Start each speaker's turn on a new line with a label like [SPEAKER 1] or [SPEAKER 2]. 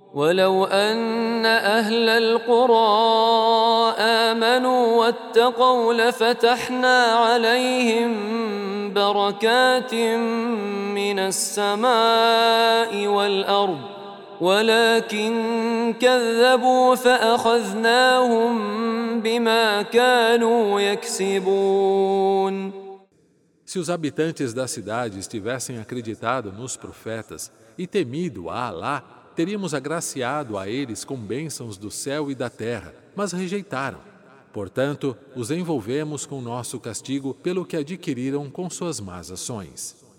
[SPEAKER 1] ولو أن أهل القرى آمنوا واتقوا لفتحنا عليهم بركات من السماء والأرض ولكن كذبوا فأخذناهم بما كانوا يكسبون.
[SPEAKER 2] Se os habitantes da cidade estivessem acreditado nos profetas e temido a Alá, teríamos agraciado a eles com bênçãos do céu e da terra, mas rejeitaram. Portanto, os envolvemos com nosso castigo pelo que adquiriram com suas más ações.